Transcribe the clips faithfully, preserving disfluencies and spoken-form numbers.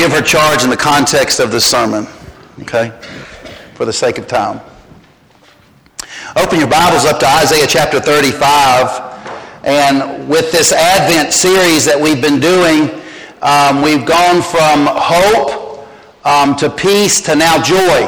give her charge in the context of this sermon, okay, for the sake of time. Open your Bibles up to Isaiah chapter thirty-five, and with this Advent series that we've been doing, um, we've gone from hope um, to peace to now joy,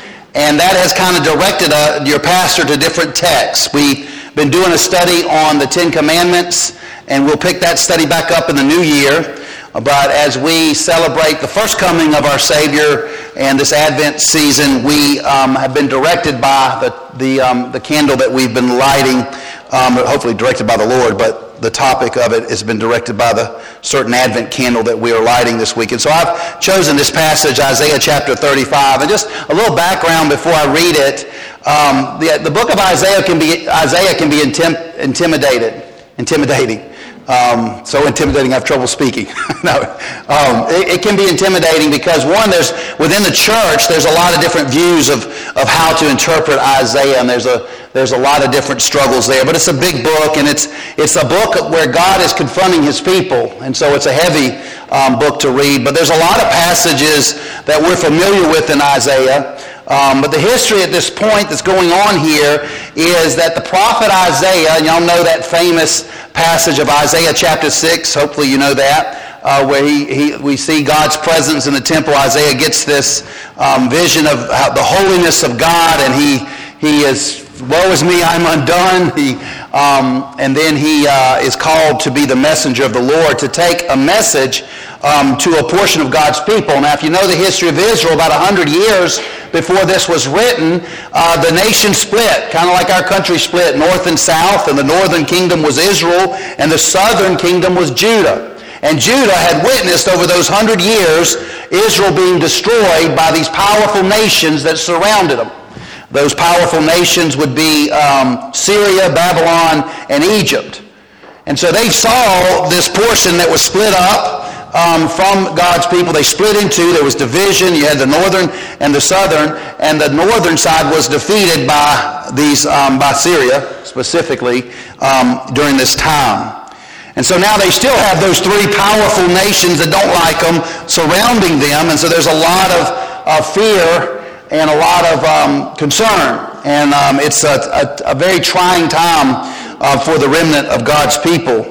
and that has kind of directed uh, your pastor to different texts. We've been doing a study on the Ten Commandments, and we'll pick that study back up in the new year. But as we celebrate the first coming of our Savior and this Advent season, we um, have been directed by the the, um, the candle that we've been lighting, um, hopefully directed by the Lord, but the topic of it has been directed by the certain Advent candle that we are lighting this week. And so I've chosen this passage, Isaiah chapter thirty-five, and just a little background before I read it. Um, the, the book of Isaiah can be Isaiah can be intim- intimidated, intimidating. Um, so intimidating, I have trouble speaking. no, um, it, it can be intimidating because, one, there's within the church, there's a lot of different views of, of how to interpret Isaiah, and there's a there's a lot of different struggles there. But it's a big book, and it's it's a book where God is confronting his people, and so it's a heavy um, book to read. But there's a lot of passages that we're familiar with in Isaiah. Um, but the history at this point that's going on here is that the prophet Isaiah, and y'all know that famous passage of Isaiah chapter six, hopefully you know that, uh, where he, he we see God's presence in the temple. Isaiah gets this um, vision of how, the holiness of God, and he he is, woe is me, I'm undone. He, um, and then he uh, is called to be the messenger of the Lord, to take a message um, to a portion of God's people. Now, if you know the history of Israel, about one hundred years before this was written, uh, the nation split, kind of like our country split, north and south, and the northern kingdom was Israel, and the southern kingdom was Judah. And Judah had witnessed over those hundred years Israel being destroyed by these powerful nations that surrounded them. Those powerful nations would be um, Syria, Babylon, and Egypt. And so they saw this portion that was split up um, from God's people. They split in two. There was division. You had the northern and the southern, and the northern side was defeated by these um, by Syria specifically um, during this time. And so now they still have those three powerful nations that don't like them surrounding them, and so there's a lot of uh, fear and a lot of um, concern. And um, it's a, a, a very trying time uh, for the remnant of God's people.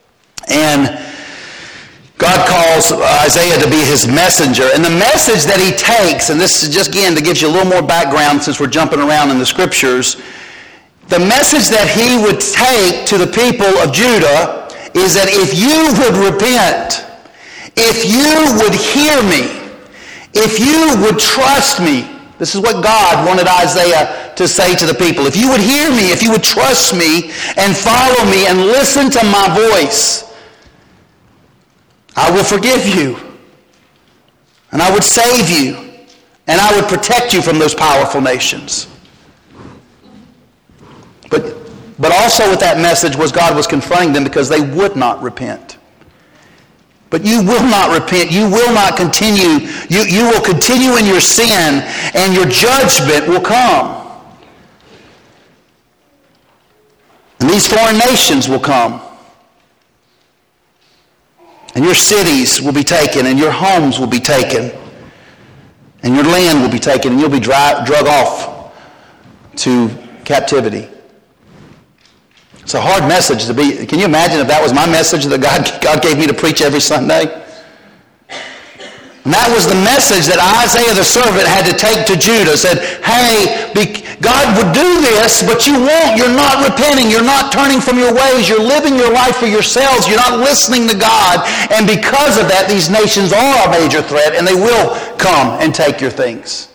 And God calls Isaiah to be his messenger. And the message that he takes, and this is just, again, to give you a little more background since we're jumping around in the scriptures, the message that he would take to the people of Judah is that if you would repent, if you would hear me, if you would trust me, this is what God wanted Isaiah to say to the people. If you would hear me, if you would trust me and follow me and listen to my voice, I will forgive you, and I would save you, and I would protect you from those powerful nations. But, but also with that message was God was confronting them because they would not repent. But you will not repent. You will not continue. You, you will continue in your sin, and your judgment will come. And these foreign nations will come. And your cities will be taken, and your homes will be taken, and your land will be taken, and you'll be dry, drug off to captivity. It's a hard message to be. Can you imagine if that was my message that God, God gave me to preach every Sunday? And that was the message that Isaiah the servant had to take to Judah. Said, hey, be, God would do this, but you won't. You're not repenting. You're not turning from your ways. You're living your life for yourselves. You're not listening to God. And because of that, these nations are a major threat, and they will come and take your things.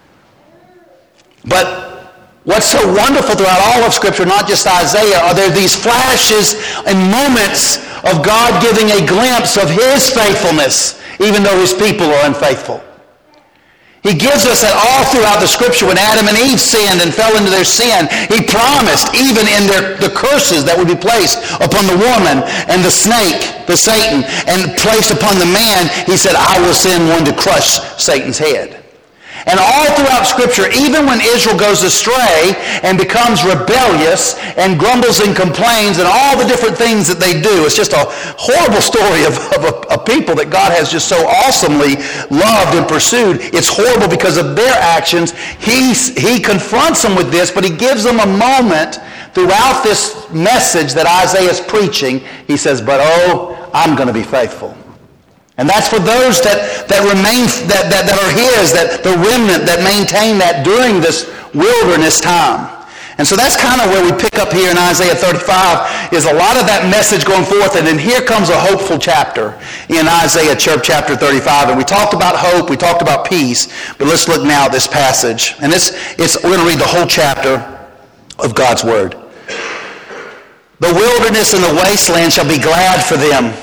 But what's so wonderful throughout all of Scripture, not just Isaiah, are there these flashes and moments of God giving a glimpse of his faithfulness, even though his people are unfaithful. He gives us that all throughout the Scripture. When Adam and Eve sinned and fell into their sin, he promised, even in their, the curses that would be placed upon the woman and the snake, the Satan, and placed upon the man, he said, I will send one to crush Satan's head. And all throughout Scripture, even when Israel goes astray and becomes rebellious and grumbles and complains and all the different things that they do, it's just a horrible story of, of a, a people that God has just so awesomely loved and pursued. It's horrible because of their actions. He, he confronts them with this, but he gives them a moment throughout this message that Isaiah is preaching. He says, but oh, I'm going to be faithful. And that's for those that, that remain, that, that, that are his, that the remnant that maintain that during this wilderness time. And so that's kind of where we pick up here in Isaiah thirty-five, is a lot of that message going forth. And then here comes a hopeful chapter in Isaiah chapter thirty-five. And we talked about hope, we talked about peace, but let's look now at this passage. And it's, it's, we're going to read the whole chapter of God's Word. The wilderness and the wasteland shall be glad for them,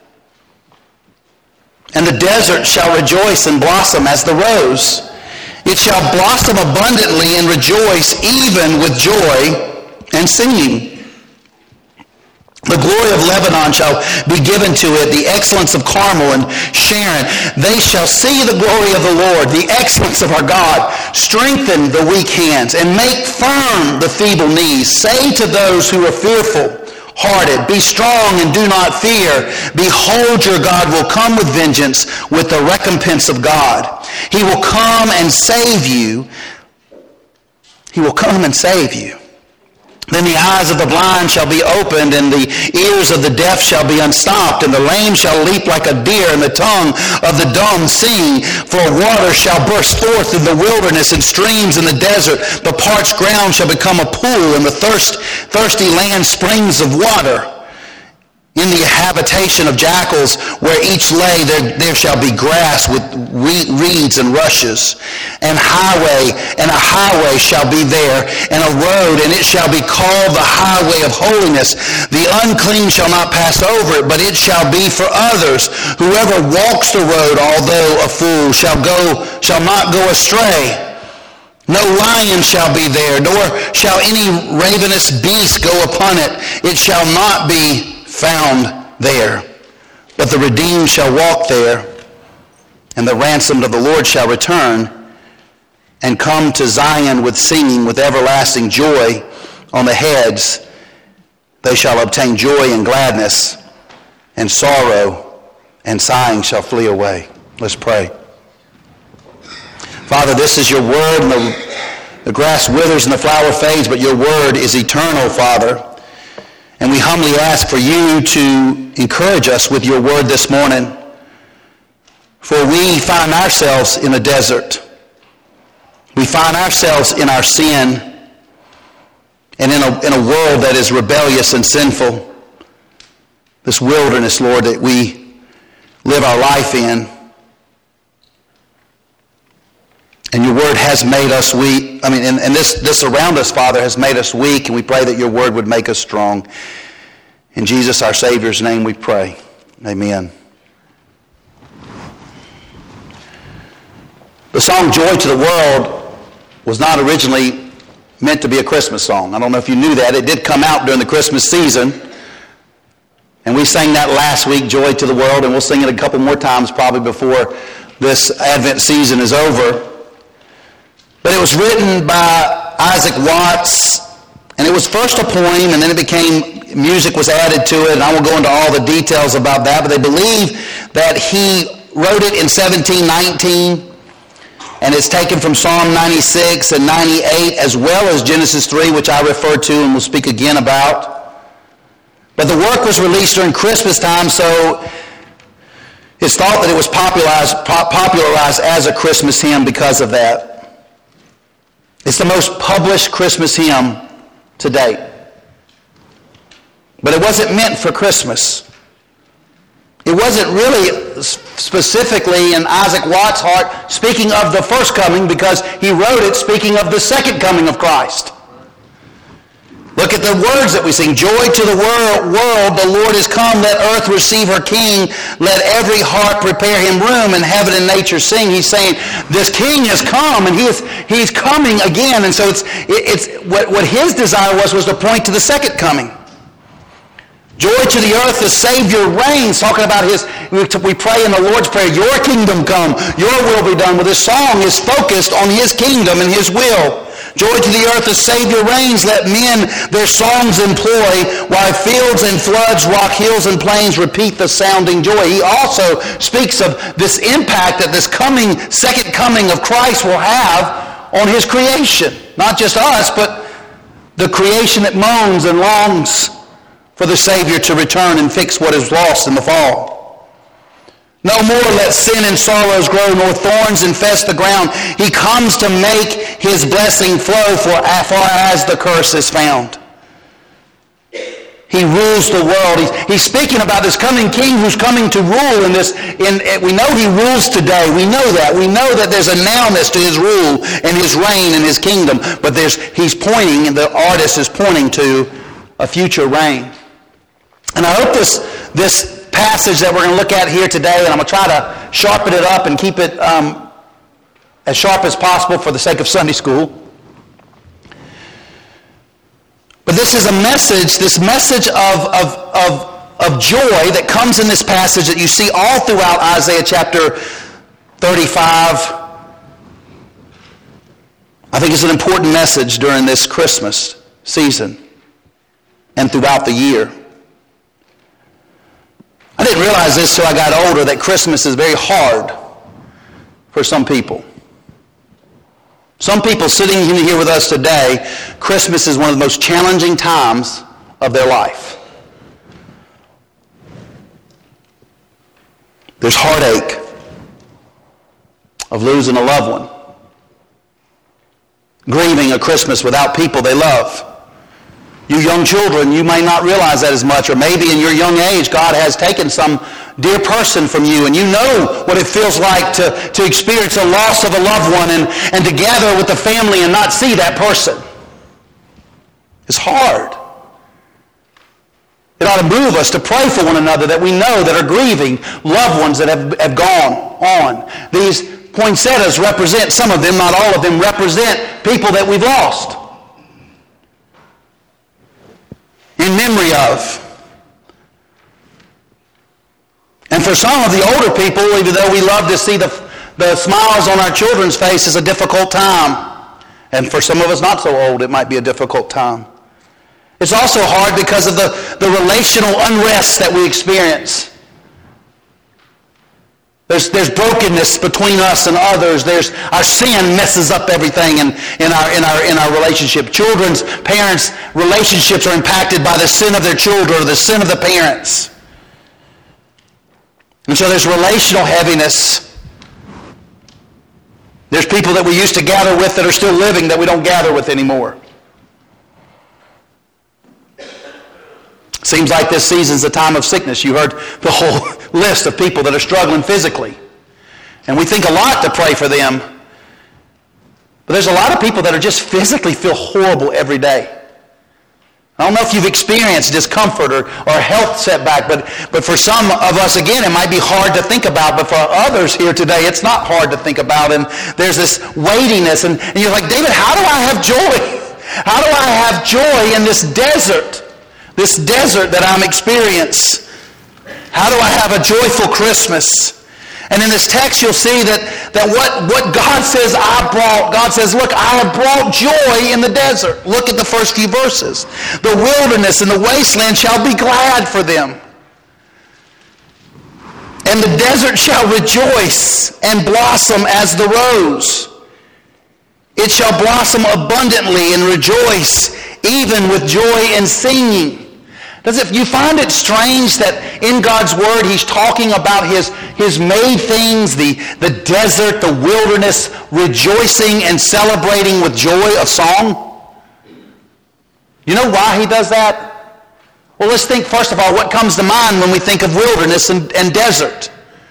and the desert shall rejoice and blossom as the rose. It shall blossom abundantly and rejoice even with joy and singing. The glory of Lebanon shall be given to it, the excellence of Carmel and Sharon. They shall see the glory of the Lord, the excellence of our God. Strengthen the weak hands and make firm the feeble knees. Say to those who are fearful hearted, be strong and do not fear. Behold, your God will come with vengeance, with the recompense of God. He will come and save you. He will come and save you. Then the eyes of the blind shall be opened, and the ears of the deaf shall be unstopped, and the lame shall leap like a deer, and the tongue of the dumb sing. For water shall burst forth in the wilderness, and streams in the desert. The parched ground shall become a pool, and the thirst, thirsty land springs of water. In the habitation of jackals, where each lay, there, there shall be grass with reeds and rushes, and highway, and a highway shall be there, and a road, and it shall be called the highway of holiness. The unclean shall not pass over it, but it shall be for others. Whoever walks the road, although a fool, shall go, shall not go astray. No lion shall be there, nor shall any ravenous beast go upon it. It shall not be found there. But the redeemed shall walk there, and the ransomed of the Lord shall return and come to Zion with singing, with everlasting joy on the heads. They shall obtain joy and gladness, and sorrow and sighing shall flee away. Let's pray. Father, this is your word, and the, the grass withers and the flower fades, but your word is eternal, Father. And we humbly ask for you to encourage us with your word this morning. For we find ourselves in a desert. We find ourselves in our sin and in a, in a world that is rebellious and sinful. This wilderness, Lord, that we live our life in. And your word has made us weak. I mean, and, and this, this around us, Father, has made us weak, and we pray that your word would make us strong. In Jesus, our Savior's name, we pray. Amen. The song Joy to the World was not originally meant to be a Christmas song. I don't know if you knew that. It did come out during the Christmas season. And we sang that last week, Joy to the World, and we'll sing it a couple more times probably before this Advent season is over. But it was written by Isaac Watts, and it was first a poem, and then it became, music was added to it, and I won't go into all the details about that, but they believe that he wrote it in seventeen nineteen, and it's taken from Psalm ninety-six and ninety-eight, as well as Genesis three, which I refer to and will speak again about. But the work was released during Christmas time, so it's thought that it was popularized, popularized as a Christmas hymn because of that. It's the most published Christmas hymn to date. But it wasn't meant for Christmas. It wasn't really specifically in Isaac Watts' heart speaking of the first coming, because he wrote it speaking of the second coming of Christ. Look at the words that we sing. Joy to the world, world, the Lord is come. Let earth receive her King. Let every heart prepare him room, and heaven and nature sing. He's saying this King has come, and he is, he's coming again. And so it's, it's what, what his desire was, was to point to the second coming. Joy to the earth, the Savior reigns. Talking about his, we pray in the Lord's Prayer, your kingdom come, your will be done. Well, this song is focused on his kingdom and his will. Joy to the earth, the Savior reigns. Let men their songs employ, while fields and floods, rock hills and plains repeat the sounding joy. He also speaks of this impact that this coming, second coming of Christ will have on his creation. Not just us, but the creation that moans and longs for the Savior to return and fix what is lost in the fall. No more let sin and sorrows grow, nor thorns infest the ground. He comes to make his blessing flow for as far as the curse is found. He rules the world. He's, he's speaking about this coming king who's coming to rule in this. In, we know he rules today. We know that. We know that there's a nowness to his rule and his reign and his kingdom. But there's he's pointing, and the artist is pointing to a future reign. And I hope this, this passage that we're going to look at here today, and I'm going to try to sharpen it up and keep it um, as sharp as possible for the sake of Sunday school. But this is a message, this message of, of, of, of joy that comes in this passage that you see all throughout Isaiah chapter thirty-five. I think it's an important message during this Christmas season and throughout the year. I didn't realize this till I got older, that Christmas is very hard for some people. Some people sitting here with us today, Christmas is one of the most challenging times of their life. There's heartache of losing a loved one, grieving a Christmas without people they love. You young children, you may not realize that as much, or maybe in your young age, God has taken some dear person from you, and you know what it feels like to, to experience a loss of a loved one and, and to gather with the family and not see that person. It's hard. It ought to move us to pray for one another that we know that are grieving loved ones that have, have gone on. These poinsettias represent, some of them, not all of them, represent people that we've lost. In memory of. And for some of the older people, even though we love to see the, the smiles on our children's faces, a difficult time. And for some of us not so old, it might be a difficult time. It's also hard because of the, the relational unrest that we experience. There's, there's brokenness between us and others. There's, our sin messes up everything in, in, our, in, our, in our relationship. Children's parents' relationships are impacted by the sin of their children or the sin of the parents. And so there's relational heaviness. There's people that we used to gather with that are still living that we don't gather with anymore. Seems like this season's a time of sickness. You heard the whole list of people that are struggling physically. And we think a lot to pray for them. But there's a lot of people that are just physically feel horrible every day. I don't know if you've experienced discomfort or, or a health setback, but, but for some of us, again, it might be hard to think about. But for others here today, it's not hard to think about. And there's this weightiness. And, and you're like, David, how do I have joy? How do I have joy in this desert? This desert that I'm experiencing. How do I have a joyful Christmas? And in this text you'll see that, that what, what God says I brought, God says, look, I have brought joy in the desert. Look at the first few verses. The wilderness and the wasteland shall be glad for them. And the desert shall rejoice and blossom as the rose. It shall blossom abundantly and rejoice, even with joy and singing. Does it, you find it strange that in God's Word He's talking about His, his made things, the, the desert, the wilderness, rejoicing and celebrating with joy of song? You know why He does that? Well, let's think first of all what comes to mind when we think of wilderness and, and desert.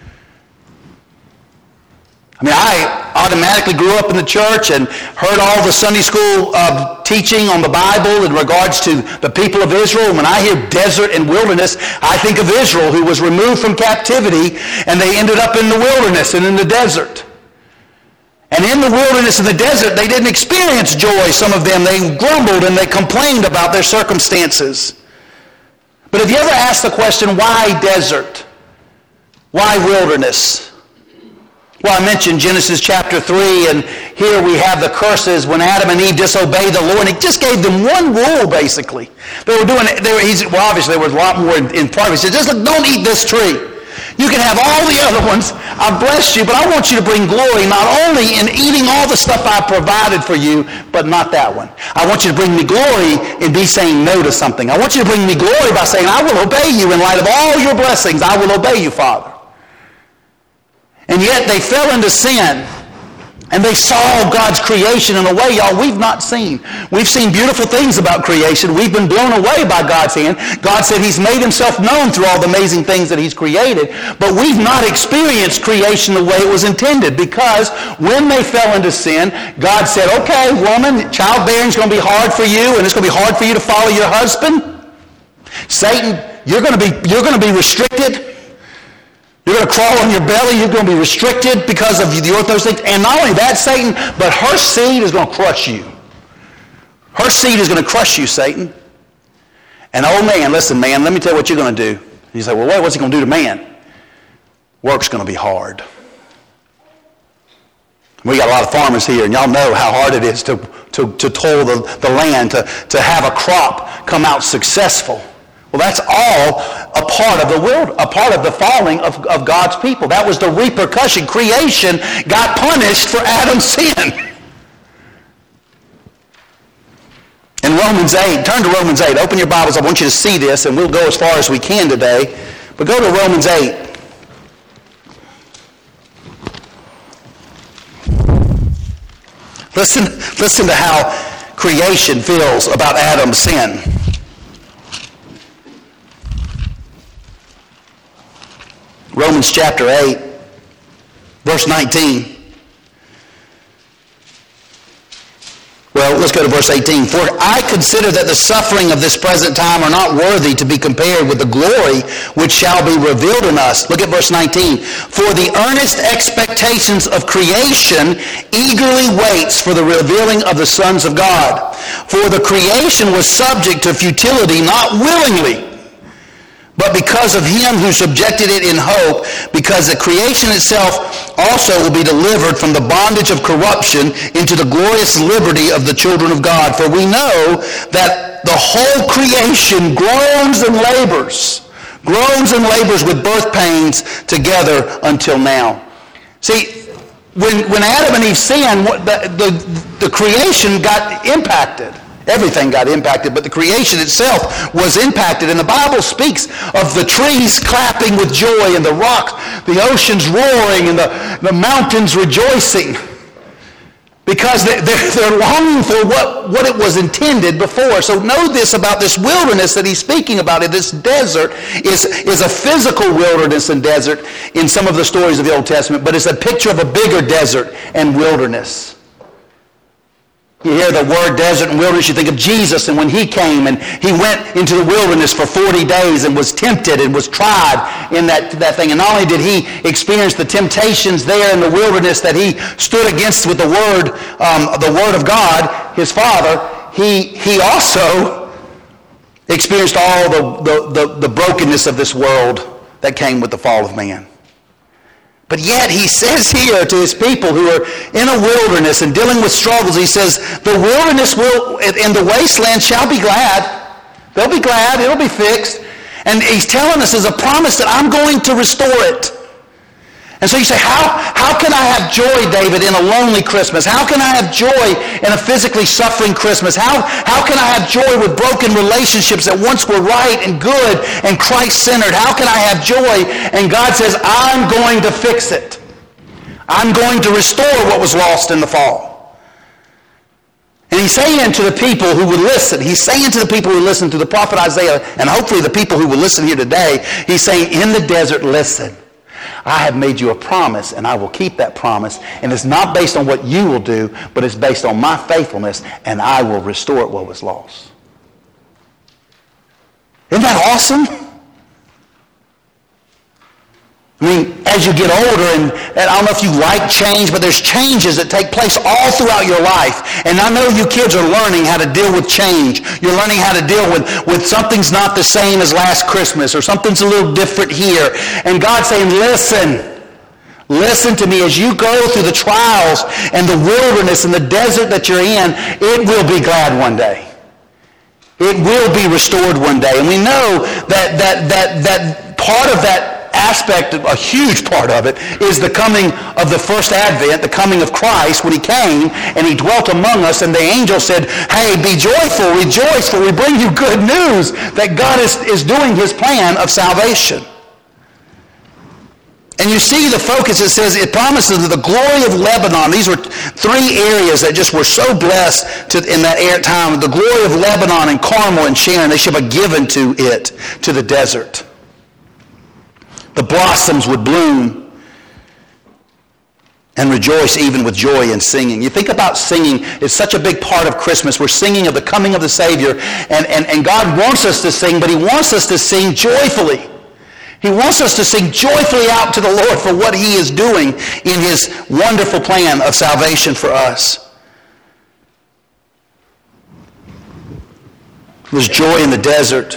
I mean, I automatically grew up in the church and heard all the Sunday school uh, teaching on the Bible in regards to the people of Israel. And when I hear desert and wilderness, I think of Israel, who was removed from captivity, and they ended up in the wilderness and in the desert. And in the wilderness and the desert, they didn't experience joy, some of them. They grumbled and they complained about their circumstances. But have you ever asked the question, why desert? Why wilderness? Well, I mentioned Genesis chapter three, and here we have the curses when Adam and Eve disobeyed the Lord. And he just gave them one rule, basically. They were doing, they were, he's, well, obviously there was a lot more in, in part. He said, just look, don't eat this tree. You can have all the other ones. I've blessed you, but I want you to bring glory not only in eating all the stuff I provided for you, but not that one. I want you to bring me glory in be saying no to something. I want you to bring me glory by saying, I will obey you in light of all your blessings. I will obey you, Father. And yet they fell into sin. And they saw God's creation in a way, y'all, we've not seen. We've seen beautiful things about creation. We've been blown away by God's hand. God said he's made himself known through all the amazing things that he's created. But we've not experienced creation the way it was intended, because when they fell into sin, God said, okay, woman, childbearing is going to be hard for you, and it's going to be hard for you to follow your husband. Satan, you're going to be, you're going to be restricted. You're going to crawl on your belly. You're going to be restricted because of the orthodox things. And not only that, Satan, but her seed is going to crush you. Her seed is going to crush you, Satan. And oh man, listen, man, let me tell you what you're going to do. You say, well, wait, what's he going to do to man? Work's going to be hard. We got a lot of farmers here, and y'all know how hard it is to, to, to toil the, the land, to, to have a crop come out successful. Well, that's all a part of the world, a part of the falling of, of God's people. That was the repercussion. Creation got punished for Adam's sin. In Romans eight, turn to Romans eight. Open your Bibles. I want you to see this, and we'll go as far as we can today. But go to Romans eight. Listen, listen to how creation feels about Adam's sin. Romans chapter eight, verse nineteen. Well, let's go to verse eighteen. For I consider that the suffering of this present time are not worthy to be compared with the glory which shall be revealed in us. Look at verse nineteen. For the earnest expectations of creation eagerly waits for the revealing of the sons of God. For the creation was subject to futility, not willingly, but because of him who subjected it in hope, because the creation itself also will be delivered from the bondage of corruption into the glorious liberty of the children of God. For we know that the whole creation groans and labors, groans and labors with birth pains together until now. See, when, when Adam and Eve sinned, the, the, the creation got impacted. Everything got impacted, but the creation itself was impacted. And the Bible speaks of the trees clapping with joy, and the rocks, the oceans roaring, and the, the mountains rejoicing, because they're, they're longing for what, what it was intended before. So know this about this wilderness that he's speaking about. This desert is, is a physical wilderness and desert in some of the stories of the Old Testament, but it's a picture of a bigger desert and wilderness. You hear the word desert and wilderness, you think of Jesus, and when he came and he went into the wilderness for forty days and was tempted and was tried in that, that thing. And not only did he experience the temptations there in the wilderness that he stood against with the word, um, the word of God, his Father, he, he also experienced all the, the, the, the brokenness of this world that came with the fall of man. But yet he says here to his people who are in a wilderness and dealing with struggles, he says, the wilderness will, and the wasteland shall be glad. They'll be glad. It'll be fixed. And he's telling us as a promise that I'm going to restore it. And so you say, how, how can I have joy, David, in a lonely Christmas? How can I have joy in a physically suffering Christmas? How, how can I have joy with broken relationships that once were right and good and Christ-centered? How can I have joy? And God says, I'm going to fix it. I'm going to restore what was lost in the fall. And he's saying to the people who would listen, he's saying to the people who listen to the prophet Isaiah, and hopefully the people who will listen here today, he's saying, in the desert, listen. I have made you a promise, and I will keep that promise. And it's not based on what you will do, but it's based on my faithfulness, and I will restore what was lost. Isn't that awesome? I mean, as you get older, and, and I don't know if you like change, but there's changes that take place all throughout your life. And I know you kids are learning how to deal with change. You're learning how to deal with, with something's not the same as last Christmas, or something's a little different here. And God's saying, listen, listen to me. As you go through the trials and the wilderness and the desert that you're in, it will be glad one day. It will be restored one day. And we know that that that that part of that aspect, a huge part of it, is the coming of the first advent, the coming of Christ, when he came and he dwelt among us, and the angel said, hey, be joyful, rejoice, for we bring you good news that God is, is doing his plan of salvation. And you see the focus, it says, it promises the glory of Lebanon. These were three areas that just were so blessed to, in that time. The glory of Lebanon and Carmel and Sharon, they should be given to it, to the desert. The blossoms would bloom and rejoice even with joy and singing. You think about singing, it's such a big part of Christmas. We're singing of the coming of the Savior, and, and, and God wants us to sing, but he wants us to sing joyfully. He wants us to sing joyfully out to the Lord for what he is doing in his wonderful plan of salvation for us. There's joy in the desert.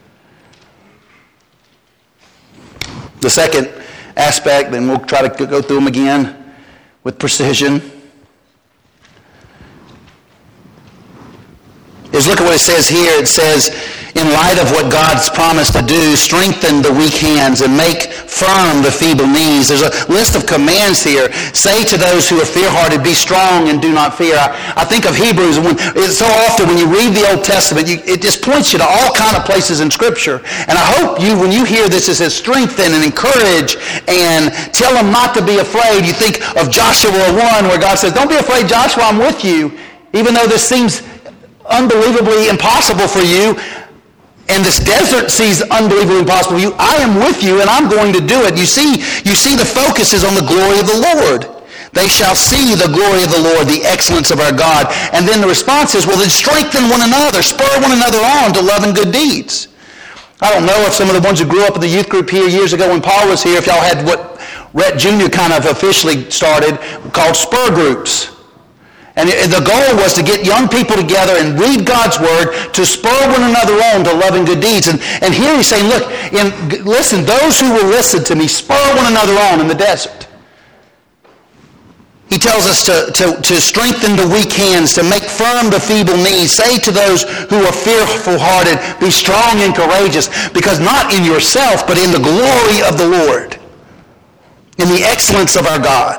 The second aspect, and we'll try to go through them again with precision, is look at what it says here. It says, in light of what God's promised to do, strengthen the weak hands and make firm the feeble knees. There's a list of commands here. Say to those who are fear-hearted, be strong and do not fear. I, I think of Hebrews. When, it's so often when you read the Old Testament, you, it just points you to all kind of places in Scripture. And I hope you, when you hear this, it says strengthen and encourage and tell them not to be afraid. You think of Joshua one, where God says, don't be afraid, Joshua, I'm with you. Even though this seems unbelievably impossible for you, and this desert seems unbelievably impossible for you, I am with you and I'm going to do it. You see, you see the focus is on the glory of the Lord. They shall see the glory of the Lord, the excellence of our God. And then the response is, well, then strengthen one another, spur one another on to love and good deeds. I don't know if some of the ones who grew up in the youth group here years ago when Paul was here, if y'all had what Rhett Junior kind of officially started called spur groups. And the goal was to get young people together and read God's word to spur one another on to love and good deeds. And, and here he's saying, look, in, listen, those who will listen to me, spur one another on in the desert. He tells us to, to, to strengthen the weak hands, to make firm the feeble knees. Say to those who are fearful-hearted, be strong and courageous, because not in yourself, but in the glory of the Lord, in the excellence of our God.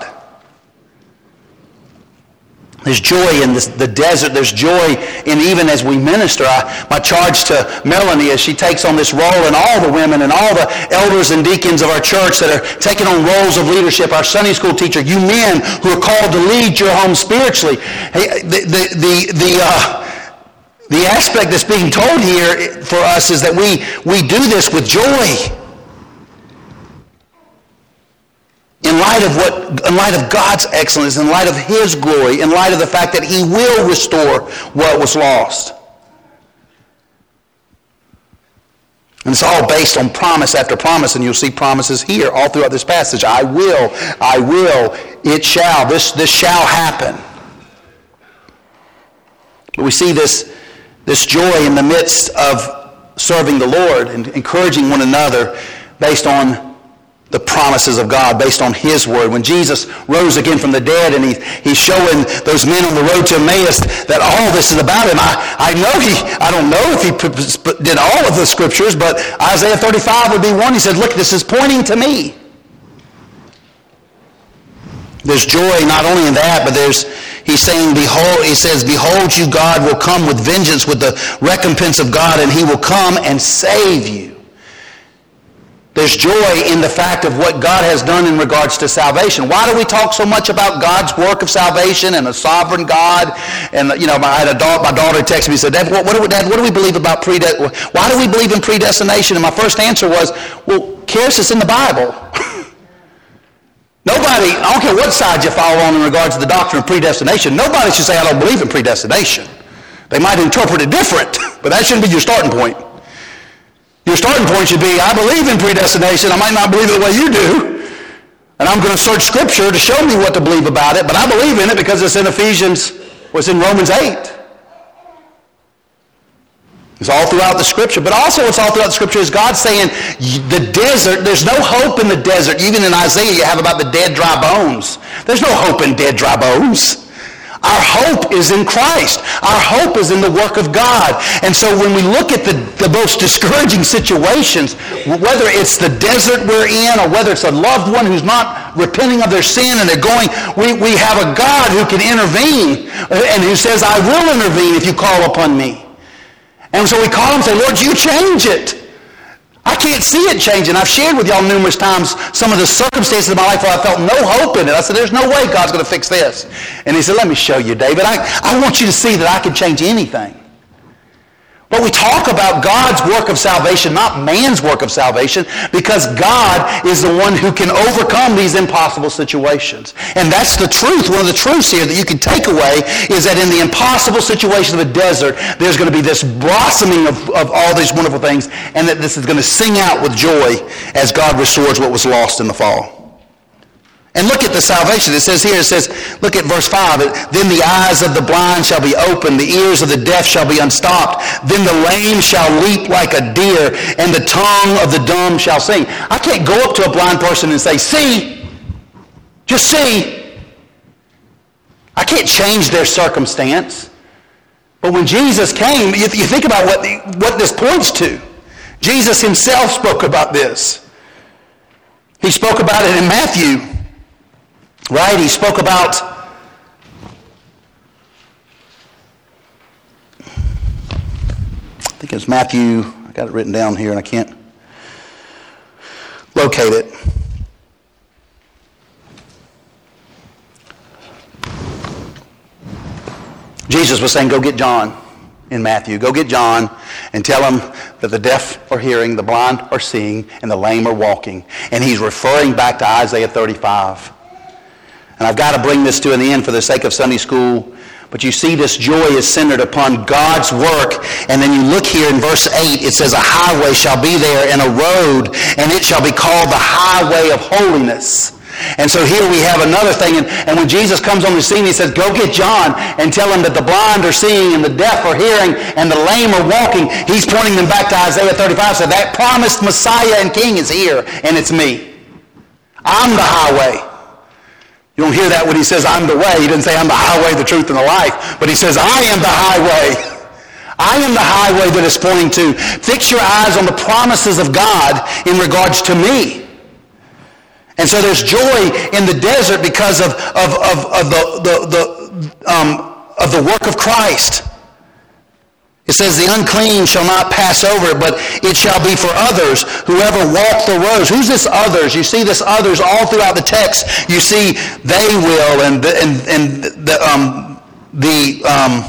There's joy in this, the desert. There's joy in even as we minister. I, my charge to Melanie as she takes on this role, and all the women and all the elders and deacons of our church that are taking on roles of leadership, our Sunday school teacher, you men who are called to lead your home spiritually. Hey, the, the, the, the, uh, the aspect that's being told here for us is that we, we do this with joy. In light of what, in light of God's excellence, in light of his glory, in light of the fact that he will restore what was lost. And it's all based on promise after promise, and you'll see promises here all throughout this passage. I will, I will, it shall, this, this shall happen. But we see this, this joy in the midst of serving the Lord and encouraging one another based on the promises of God, based on his word. When Jesus rose again from the dead and he, he's showing those men on the road to Emmaus that all this is about him. I, I know he, I don't know if he did all of the scriptures, but Isaiah thirty-five would be one. He said, look, this is pointing to me. There's joy not only in that, but there's, he's saying, behold, he says, behold you, God will come with vengeance, with the recompense of God, and he will come and save you. There's joy in the fact of what God has done in regards to salvation. Why do we talk so much about God's work of salvation and a sovereign God? And, you know, I had a daughter, my daughter texted me and said, Dad, what, what, do we, Dad, what do we believe about predestination? Why do we believe in predestination? And my first answer was, well, Karis, it's in the Bible. Nobody, I don't care what side you follow on in regards to the doctrine of predestination, nobody should say, I don't believe in predestination. They might interpret it different, but that shouldn't be your starting point. Your starting point should be, I believe in predestination. I might not believe it the way you do, And I'm going to search Scripture to show me what to believe about it, but I believe in it because it's in Ephesians, or it's in Romans eight. It's all throughout the Scripture, but also it's all throughout the Scripture is God saying the desert, there's no hope in the desert. Even in Isaiah you have about the dead dry bones. There's no hope in dead dry bones. Our hope is in Christ. Our hope is in the work of God. And so when we look at the, the most discouraging situations, whether it's the desert we're in or whether it's a loved one who's not repenting of their sin and they're going, we, we have a God who can intervene and who says, I will intervene if you call upon me. And so we call him and say, Lord, you change it. I can't see it changing. I've shared with y'all numerous times some of the circumstances of my life where I felt no hope in it. I said, there's no way God's going to fix this. And he said, let me show you, David. I, I want you to see that I can change anything. But we talk about God's work of salvation, not man's work of salvation, because God is the one who can overcome these impossible situations. And that's the truth. One of the truths here that you can take away is that in the impossible situation of a desert, there's going to be this blossoming of, of all these wonderful things, and that this is going to sing out with joy as God restores what was lost in the fall. And look at the salvation. It says here, it says, look at verse five. Then the eyes of the blind shall be opened, the ears of the deaf shall be unstopped. Then the lame shall leap like a deer, and the tongue of the dumb shall sing. I can't go up to a blind person and say, see, just see. I can't change their circumstance. But when Jesus came, you, you think about what, what this points to. Jesus himself spoke about this. He spoke about it in Matthew. Right? He spoke about I think it was Matthew. I got it written down here and I can't locate it. Jesus was saying, go get John in Matthew. Go get John and tell him that the deaf are hearing, the blind are seeing, and the lame are walking. And he's referring back to Isaiah thirty-five. And I've got to bring this to an end for the sake of Sunday school. But you see this joy is centered upon God's work. And then you look here in verse eight, it says, a highway shall be there and a road, and it shall be called the highway of holiness. And so here we have another thing. And, and when Jesus comes on the scene, he says, go get John and tell him that the blind are seeing and the deaf are hearing and the lame are walking. He's pointing them back to Isaiah thirty-five. So that promised Messiah and King is here, and it's me. I'm the highway. You don't hear that when he says, I'm the way. He doesn't say, I'm the highway, the truth, and the life. But he says, I am the highway. I am the highway that is pointing to. Fix your eyes on the promises of God in regards to me. And so there's joy in the desert because of, of, of, of, the, the, the, um, of the work of Christ. It says, the unclean shall not pass over it, but it shall be for others, whoever walk the roads. Who's this others? You see this others all throughout the text. You see they will and the, and, and the, um, the um,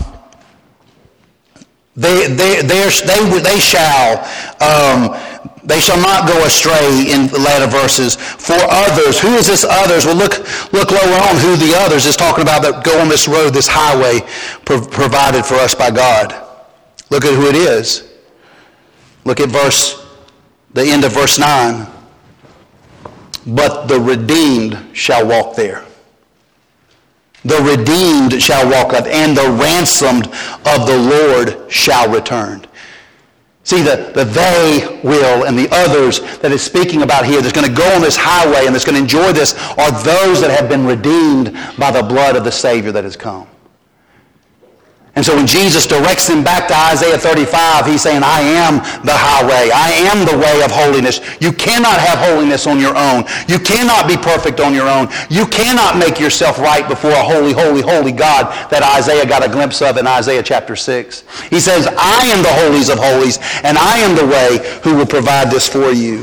they, they, they, they, they shall, um, they shall not go astray in the latter verses. For others. Who is this others? Well, look, look lower on who the others is talking about that go on this road, this highway pro- provided for us by God. Look at who it is. Look at verse, the end of verse nine. But the redeemed shall walk there. The redeemed shall walk up, and the ransomed of the Lord shall return. See, the, the they will and the others that is speaking about here that's going to go on this highway and that's going to enjoy this are those that have been redeemed by the blood of the Savior that has come. And so when Jesus directs them back to Isaiah thirty-five, he's saying, I am the highway. I am the way of holiness. You cannot have holiness on your own. You cannot be perfect on your own. You cannot make yourself right before a holy, holy, holy God that Isaiah got a glimpse of in Isaiah chapter six. He says, I am the holies of holies, and I am the way who will provide this for you.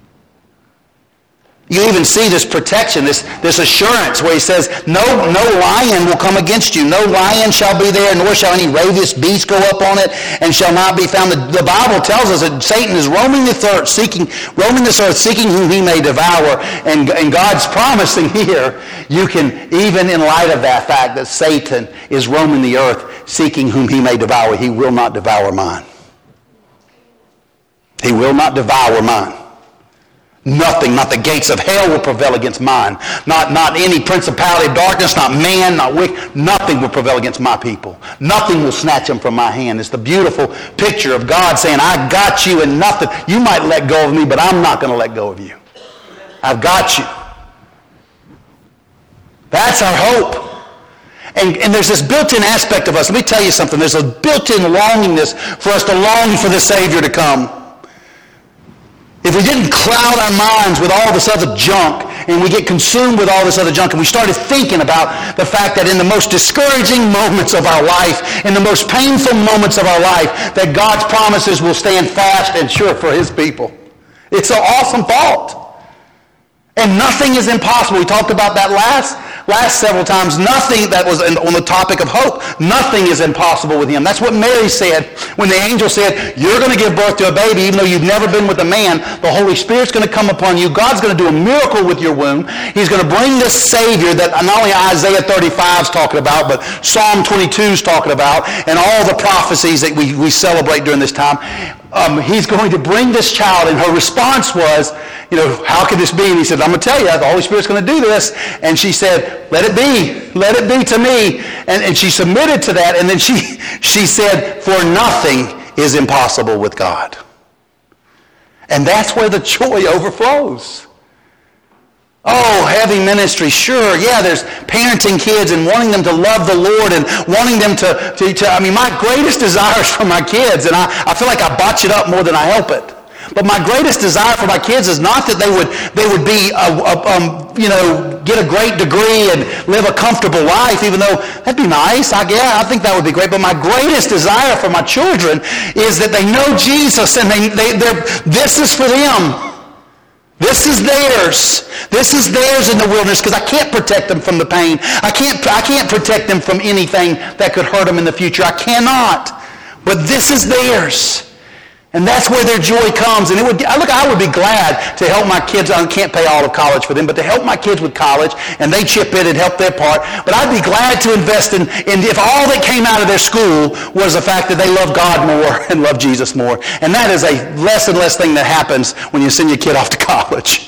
You even see this protection, this, this assurance where he says, no, no lion will come against you. No lion shall be there, nor shall any ravenous beast go up on it, and shall not be found. The, the Bible tells us that Satan is roaming the earth, seeking, roaming this earth, seeking whom he may devour. And, and God's promising here, you can, even in light of that fact that Satan is roaming the earth, seeking whom he may devour, he will not devour mine. He will not devour mine. Nothing, not the gates of hell will prevail against mine. Not, not any principality of darkness, not man, not wicked. Nothing will prevail against my people. Nothing will snatch them from my hand. It's the beautiful picture of God saying, I got you and nothing. You might let go of me, but I'm not going to let go of you. I've got you. That's our hope. And, and there's this built-in aspect of us. Let me tell you something. There's a built-in longingness for us to long for the Savior to come. If we didn't cloud our minds with all this other junk, and we get consumed with all this other junk, and we started thinking about the fact that in the most discouraging moments of our life, in the most painful moments of our life, that God's promises will stand fast and sure for his people. It's an awesome thought. And nothing is impossible. We talked about that last last several times. Nothing that was on the topic of hope. Nothing is impossible with him. That's what Mary said when the angel said, you're going to give birth to a baby even though you've never been with a man. The Holy Spirit's going to come upon you. God's going to do a miracle with your womb. He's going to bring this Savior that not only Isaiah thirty-five is talking about, but Psalm twenty-two is talking about, and all the prophecies that we, we celebrate during this time. Um, he's going to bring this child, and her response was, you know, how could this be? And he said, I'm going to tell you, the Holy Spirit's going to do this. And she said, let it be. Let it be to me. And, and she submitted to that, and then she, she said, for nothing is impossible with God. And that's where the joy overflows. Oh, heavy ministry, sure. Yeah, there's parenting kids and wanting them to love the Lord and wanting them to, to, to I mean, my greatest desire is for my kids, and I, I feel like I botch it up more than I help it. But my greatest desire for my kids is not that they would they would be, a, a, um, you know, get a great degree and live a comfortable life, even though that'd be nice. I, yeah, I think that would be great. But my greatest desire for my children is that they know Jesus, and they, they, they're, this is for them. This is theirs. This is theirs in the wilderness, because I can't protect them from the pain. I can't, I can't protect them from anything that could hurt them in the future. I cannot. But this is theirs. And that's where their joy comes. And it would, look, I would be glad to help my kids. I can't pay all of college for them, but to help my kids with college, and they chip in and help their part. But I'd be glad to invest in, in if all that came out of their school was the fact that they love God more and love Jesus more. And that is a less and less thing that happens when you send your kid off to college.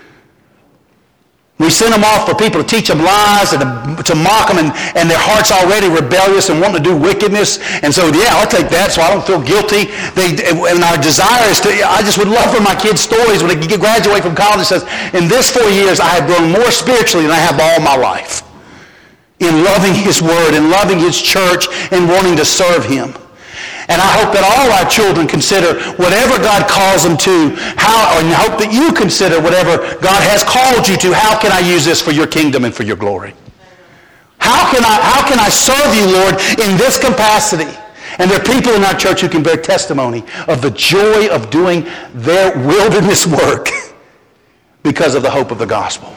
We send them off for people to teach them lies and to, to mock them, and, and their heart's already rebellious and wanting to do wickedness. And so, yeah, I'll take that so I don't feel guilty. They, and our desire is to, I just would love for my kids' stories when they graduate from college. It says, in this four years, I have grown more spiritually than I have all my life in loving his word and loving his church and wanting to serve him. And I hope that all our children consider whatever God calls them to, how, and I hope that you consider whatever God has called you to. How can I use this for your kingdom and for your glory? How can I, how can I serve you, Lord, in this capacity? And there are people in our church who can bear testimony of the joy of doing their wilderness work because of the hope of the gospel.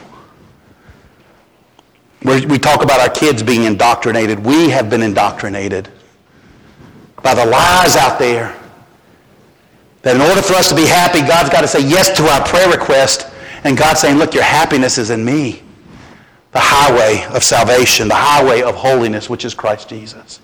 We talk about our kids being indoctrinated. We have been indoctrinated by the lies out there, that in order for us to be happy, God's got to say yes to our prayer request, and God's saying, look, your happiness is in me, the highway of salvation, the highway of holiness, which is Christ Jesus.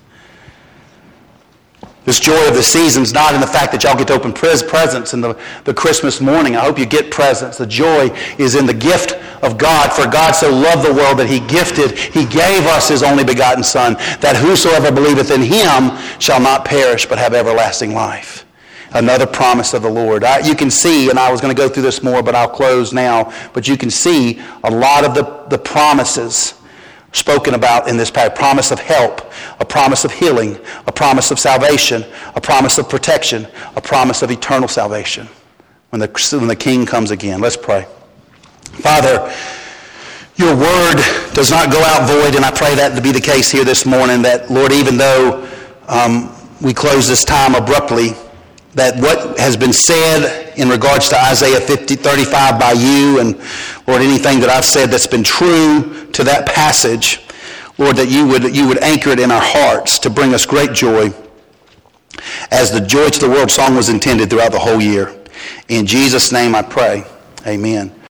This joy of the season is not in the fact that y'all get to open presents in the, the Christmas morning. I hope you get presents. The joy is in the gift of God. For God so loved the world that he gifted, he gave us his only begotten Son, that whosoever believeth in him shall not perish but have everlasting life. Another promise of the Lord. I, you can see, and I was going to go through this more, but I'll close now, but you can see a lot of the, the promises spoken about in this passage. A promise of help, a promise of healing, a promise of salvation, a promise of protection, a promise of eternal salvation when the, when the King comes again. Let's pray. Father, your word does not go out void, and I pray that to be the case here this morning, that, Lord, even though um, we close this time abruptly, that what has been said in regards to Isaiah fifty, thirty-five by you, and Lord, anything that I've said that's been true to that passage, Lord, that you would you would anchor it in our hearts to bring us great joy, as the Joy to the World song was intended throughout the whole year. In Jesus' name I pray, amen.